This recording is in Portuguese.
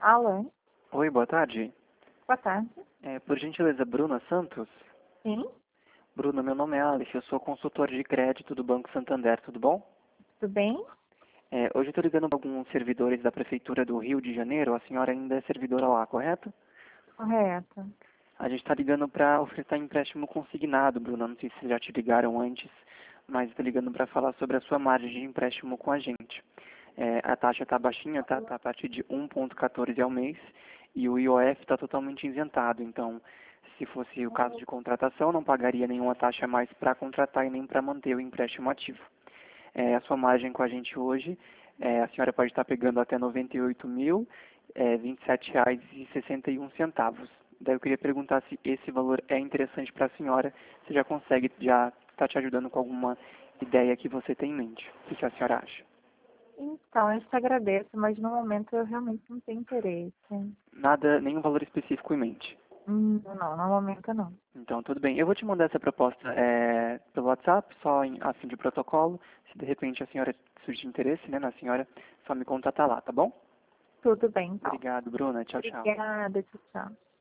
Alô? Oi, boa tarde. Boa tarde. Por gentileza, Bruna Santos? Sim, Bruna, meu nome é Alex, eu sou consultor de crédito do Banco Santander, tudo bom? tudo bem? Hoje eu estou ligando para alguns servidores da Prefeitura do Rio de Janeiro, a senhora ainda é servidora lá, correto? Correto. A gente está ligando para ofertar empréstimo consignado, Bruna, não sei se já te ligaram antes, mas estou ligando para falar sobre a sua margem de empréstimo com a gente. A taxa está baixinha, tá? Tá a partir de 1,14 ao mês e o IOF está totalmente isentado. Então, se fosse o caso de contratação, não pagaria nenhuma taxa a mais para contratar e nem para manter o empréstimo ativo. A sua margem com a gente hoje, a senhora pode estar pegando até R$ 98.027,61. Daí eu queria perguntar se esse valor é interessante para a senhora, se já está te ajudando com alguma ideia que você tem em mente. O que a senhora acha? Então, eu te agradeço, mas no momento eu realmente não tenho interesse. Nada, nenhum valor específico em mente. Não, no momento não. Então, tudo bem. Eu vou te mandar essa proposta pelo WhatsApp, só a fim de protocolo. Se de repente a senhora surgir interesse, né, na senhora, só me contatar lá, tá bom? Tudo bem, então. Obrigado, Bruna. Tchau, tchau. Obrigada, tchau.